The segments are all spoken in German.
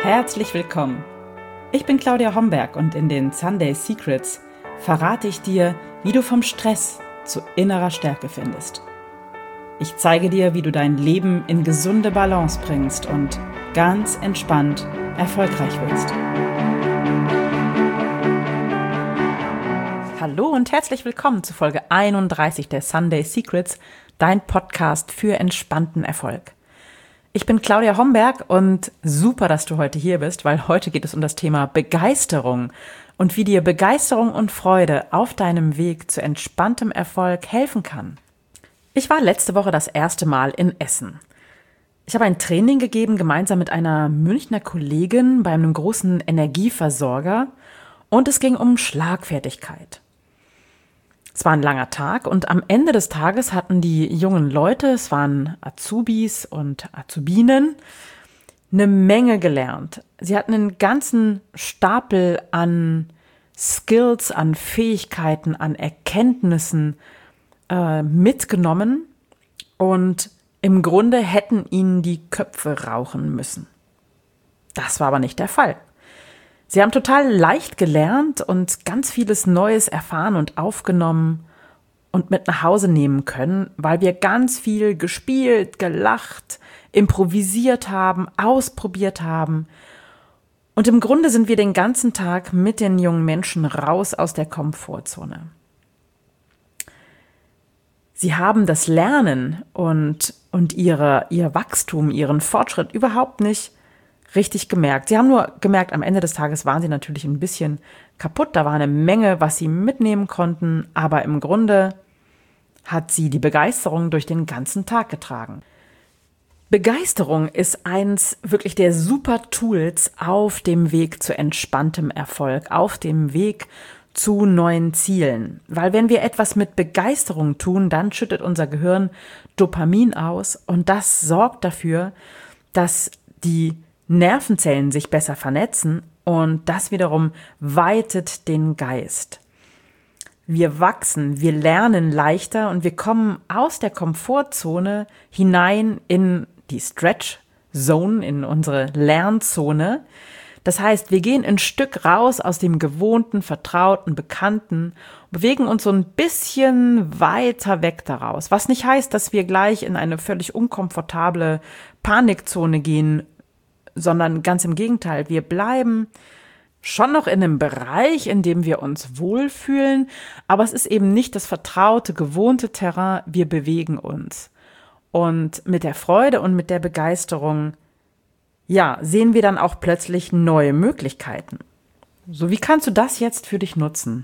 Herzlich willkommen. Ich bin Claudia Homberg und in den Sunday Secrets verrate ich dir, wie du vom Stress zu innerer Stärke findest. Ich zeige dir, wie du dein Leben in gesunde Balance bringst und ganz entspannt erfolgreich wirst. Hallo und herzlich willkommen zu Folge 31 der Sunday Secrets, dein Podcast für entspannten Erfolg. Ich bin Claudia Homberg und super, dass du heute hier bist, weil heute geht es um das Thema Begeisterung und wie dir Begeisterung und Freude auf deinem Weg zu entspanntem Erfolg helfen kann. Ich war letzte Woche das erste Mal in Essen. Ich habe ein Training gegeben, gemeinsam mit einer Münchner Kollegin bei einem großen Energieversorger und es ging um Schlagfertigkeit. Es war ein langer Tag und am Ende des Tages hatten die jungen Leute, es waren Azubis und Azubinen, eine Menge gelernt. Sie hatten einen ganzen Stapel an Skills, an Fähigkeiten, an Erkenntnissen mitgenommen und im Grunde hätten ihnen die Köpfe rauchen müssen. Das war aber nicht der Fall. Sie haben total leicht gelernt und ganz vieles Neues erfahren und aufgenommen und mit nach Hause nehmen können, weil wir ganz viel gespielt, gelacht, improvisiert haben, ausprobiert haben. Und im Grunde sind wir den ganzen Tag mit den jungen Menschen raus aus der Komfortzone. Sie haben das Lernen und ihr Wachstum, ihren Fortschritt überhaupt nicht richtig gemerkt. Sie haben nur gemerkt, am Ende des Tages waren sie natürlich ein bisschen kaputt. Da war eine Menge, was sie mitnehmen konnten. Aber im Grunde hat sie die Begeisterung durch den ganzen Tag getragen. Begeisterung ist eins wirklich der super Tools auf dem Weg zu entspanntem Erfolg, auf dem Weg zu neuen Zielen. Weil wenn wir etwas mit Begeisterung tun, dann schüttet unser Gehirn Dopamin aus und das sorgt dafür, dass die Nervenzellen sich besser vernetzen und das wiederum weitet den Geist. Wir wachsen, wir lernen leichter und wir kommen aus der Komfortzone hinein in die Stretch Zone, in unsere Lernzone. Das heißt, wir gehen ein Stück raus aus dem gewohnten, vertrauten, bekannten, bewegen uns so ein bisschen weiter weg daraus. Was nicht heißt, dass wir gleich in eine völlig unkomfortable Panikzone gehen, sondern ganz im Gegenteil, wir bleiben schon noch in einem Bereich, in dem wir uns wohlfühlen, aber es ist eben nicht das vertraute, gewohnte Terrain, wir bewegen uns. Und mit der Freude und mit der Begeisterung, ja, sehen wir dann auch plötzlich neue Möglichkeiten. So, wie kannst du das jetzt für dich nutzen?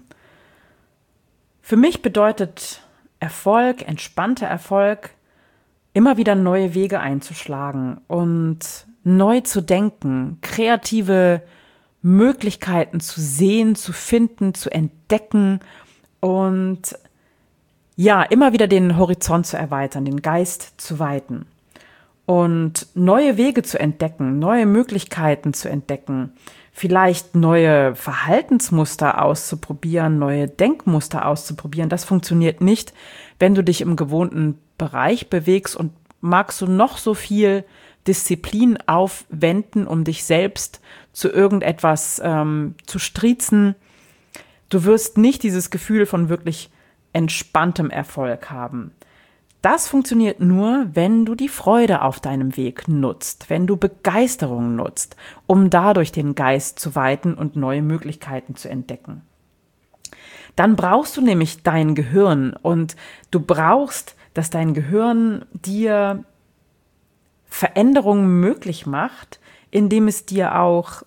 Für mich bedeutet Erfolg, entspannter Erfolg, immer wieder neue Wege einzuschlagen und neu zu denken, kreative Möglichkeiten zu sehen, zu finden, zu entdecken und ja, immer wieder den Horizont zu erweitern, den Geist zu weiten und neue Wege zu entdecken, neue Möglichkeiten zu entdecken, vielleicht neue Verhaltensmuster auszuprobieren, neue Denkmuster auszuprobieren. Das funktioniert nicht, wenn du dich im gewohnten Bereich bewegst und magst du noch so viel Disziplin aufwenden, um dich selbst zu irgendetwas zu striezen. Du wirst nicht dieses Gefühl von wirklich entspanntem Erfolg haben. Das funktioniert nur, wenn du die Freude auf deinem Weg nutzt, wenn du Begeisterung nutzt, um dadurch den Geist zu weiten und neue Möglichkeiten zu entdecken. Dann brauchst du nämlich dein Gehirn und du brauchst, dass dein Gehirn dir Veränderungen möglich macht, indem es dir auch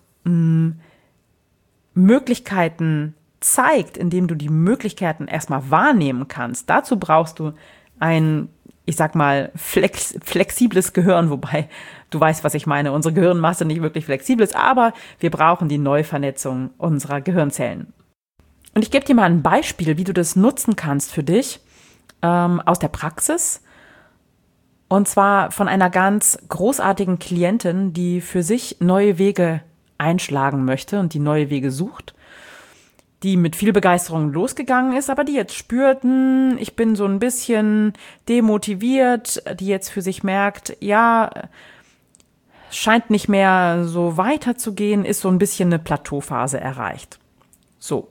Möglichkeiten zeigt, indem du die Möglichkeiten erstmal wahrnehmen kannst. Dazu brauchst du ein, ich sag mal, flexibles Gehirn, wobei du weißt, was ich meine. Unsere Gehirnmasse nicht wirklich flexibel ist, aber wir brauchen die Neuvernetzung unserer Gehirnzellen. Und ich gebe dir mal ein Beispiel, wie du das nutzen kannst für dich aus der Praxis. Und zwar von einer ganz großartigen Klientin, die für sich neue Wege einschlagen möchte und die neue Wege sucht, die mit viel Begeisterung losgegangen ist, aber die jetzt spürt, ich bin so ein bisschen demotiviert, die jetzt für sich merkt, ja, scheint nicht mehr so weiterzugehen, ist so ein bisschen eine Plateauphase erreicht. So,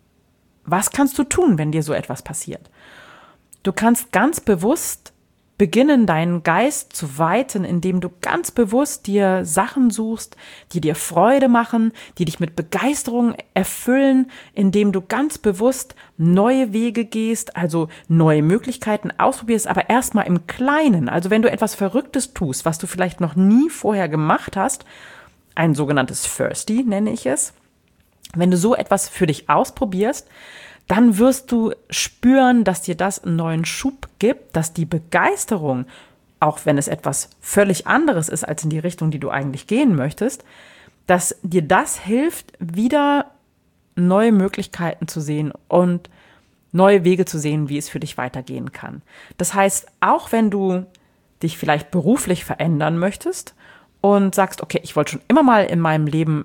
was kannst du tun, wenn dir so etwas passiert? Du kannst ganz bewusst beginnen, deinen Geist zu weiten, indem du ganz bewusst dir Sachen suchst, die dir Freude machen, die dich mit Begeisterung erfüllen, indem du ganz bewusst neue Wege gehst, also neue Möglichkeiten ausprobierst, aber erstmal im Kleinen. Also wenn du etwas Verrücktes tust, was du vielleicht noch nie vorher gemacht hast, ein sogenanntes Firsty nenne ich es, wenn du so etwas für dich ausprobierst, dann wirst du spüren, dass dir das einen neuen Schub gibt, dass die Begeisterung, auch wenn es etwas völlig anderes ist als in die Richtung, die du eigentlich gehen möchtest, dass dir das hilft, wieder neue Möglichkeiten zu sehen und neue Wege zu sehen, wie es für dich weitergehen kann. Das heißt, auch wenn du dich vielleicht beruflich verändern möchtest und sagst, okay, ich wollte schon immer mal in meinem Leben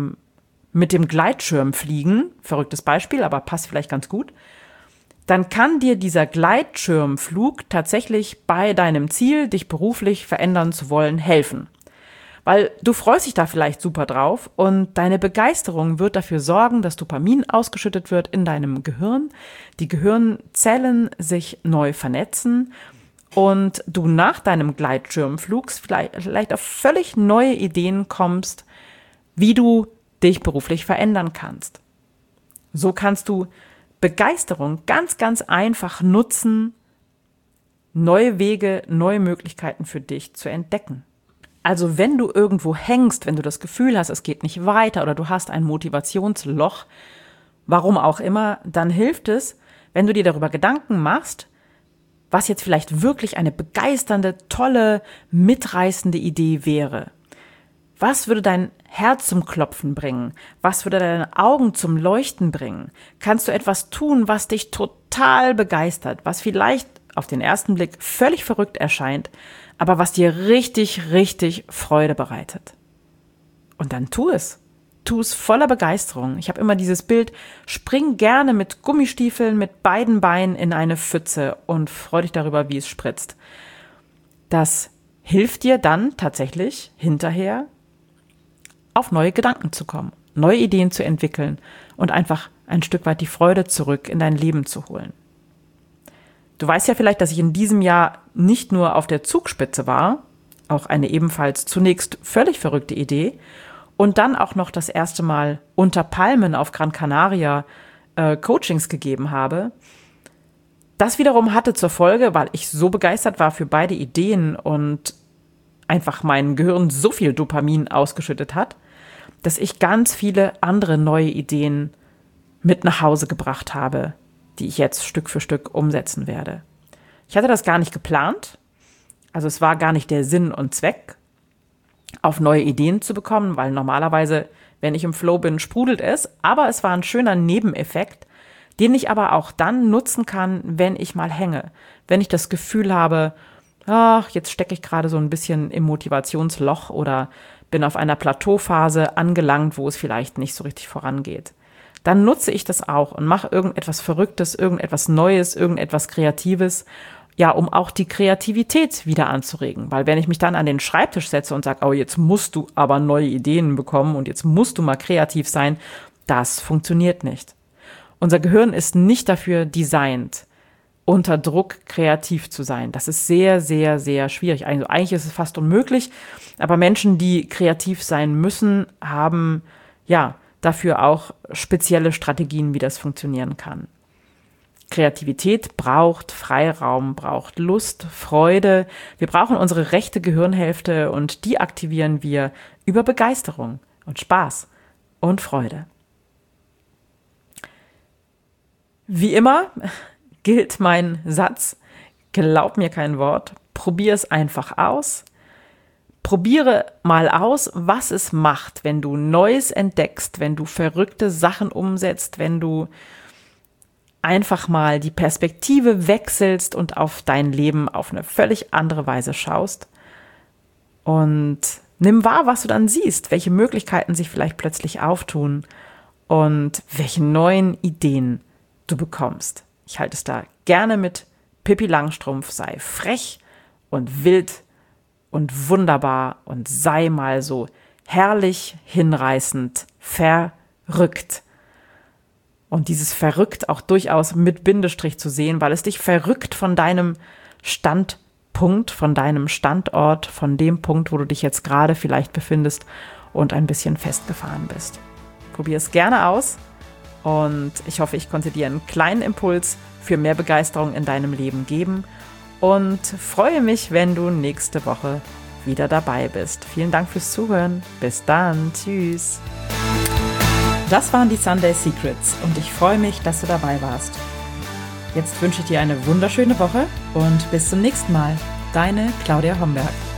mit dem Gleitschirm fliegen, verrücktes Beispiel, aber passt vielleicht ganz gut, dann kann dir dieser Gleitschirmflug tatsächlich bei deinem Ziel, dich beruflich verändern zu wollen, helfen. Weil du freust dich da vielleicht super drauf und deine Begeisterung wird dafür sorgen, dass Dopamin ausgeschüttet wird in deinem Gehirn, die Gehirnzellen sich neu vernetzen und du nach deinem Gleitschirmflug vielleicht auf völlig neue Ideen kommst, wie du dich beruflich verändern kannst. So kannst du Begeisterung ganz, ganz einfach nutzen, neue Wege, neue Möglichkeiten für dich zu entdecken. Also wenn du irgendwo hängst, wenn du das Gefühl hast, es geht nicht weiter oder du hast ein Motivationsloch, warum auch immer, dann hilft es, wenn du dir darüber Gedanken machst, was jetzt vielleicht wirklich eine begeisternde, tolle, mitreißende Idee wäre. Was würde dein Herz zum Klopfen bringen? Was würde deine Augen zum Leuchten bringen? Kannst du etwas tun, was dich total begeistert, was vielleicht auf den ersten Blick völlig verrückt erscheint, aber was dir richtig, richtig Freude bereitet? Und dann tu es. Tu es voller Begeisterung. Ich habe immer dieses Bild, spring gerne mit Gummistiefeln mit beiden Beinen in eine Pfütze und freu dich darüber, wie es spritzt. Das hilft dir dann tatsächlich hinterher, auf neue Gedanken zu kommen, neue Ideen zu entwickeln und einfach ein Stück weit die Freude zurück in dein Leben zu holen. Du weißt ja vielleicht, dass ich in diesem Jahr nicht nur auf der Zugspitze war, auch eine ebenfalls zunächst völlig verrückte Idee, und dann auch noch das erste Mal unter Palmen auf Gran Canaria Coachings gegeben habe. Das wiederum hatte zur Folge, weil ich so begeistert war für beide Ideen und einfach mein Gehirn so viel Dopamin ausgeschüttet hat, dass ich ganz viele andere neue Ideen mit nach Hause gebracht habe, die ich jetzt Stück für Stück umsetzen werde. Ich hatte das gar nicht geplant, also es war gar nicht der Sinn und Zweck, auf neue Ideen zu bekommen, weil normalerweise, wenn ich im Flow bin, sprudelt es, aber es war ein schöner Nebeneffekt, den ich aber auch dann nutzen kann, wenn ich mal hänge, wenn ich das Gefühl habe, ach, jetzt stecke ich gerade so ein bisschen im Motivationsloch oder bin auf einer Plateauphase angelangt, wo es vielleicht nicht so richtig vorangeht. Dann nutze ich das auch und mache irgendetwas Verrücktes, irgendetwas Neues, irgendetwas Kreatives, ja, um auch die Kreativität wieder anzuregen. Weil wenn ich mich dann an den Schreibtisch setze und sage, oh, jetzt musst du aber neue Ideen bekommen und jetzt musst du mal kreativ sein, das funktioniert nicht. Unser Gehirn ist nicht dafür designt, unter Druck kreativ zu sein. Das ist sehr, sehr, sehr schwierig. Also eigentlich ist es fast unmöglich, aber Menschen, die kreativ sein müssen, haben ja dafür auch spezielle Strategien, wie das funktionieren kann. Kreativität braucht Freiraum, braucht Lust, Freude. Wir brauchen unsere rechte Gehirnhälfte und die aktivieren wir über Begeisterung und Spaß und Freude. Wie immer gilt mein Satz, glaub mir kein Wort, probier es einfach aus. Probiere mal aus, was es macht, wenn du Neues entdeckst, wenn du verrückte Sachen umsetzt, wenn du einfach mal die Perspektive wechselst und auf dein Leben auf eine völlig andere Weise schaust. Und nimm wahr, was du dann siehst, welche Möglichkeiten sich vielleicht plötzlich auftun und welche neuen Ideen du bekommst. Ich halte es da gerne mit Pippi Langstrumpf, sei frech und wild und wunderbar und sei mal so herrlich, hinreißend, verrückt. Und dieses verrückt auch durchaus mit Bindestrich zu sehen, weil es dich verrückt von deinem Standpunkt, von deinem Standort, von dem Punkt, wo du dich jetzt gerade vielleicht befindest und ein bisschen festgefahren bist. Probier es gerne aus und ich hoffe, ich konnte dir einen kleinen Impuls für mehr Begeisterung in deinem Leben geben und freue mich, wenn du nächste Woche wieder dabei bist. Vielen Dank fürs Zuhören. Bis dann. Tschüss. Das waren die Sunday Secrets und ich freue mich, dass du dabei warst. Jetzt wünsche ich dir eine wunderschöne Woche und bis zum nächsten Mal. Deine Claudia Homberg.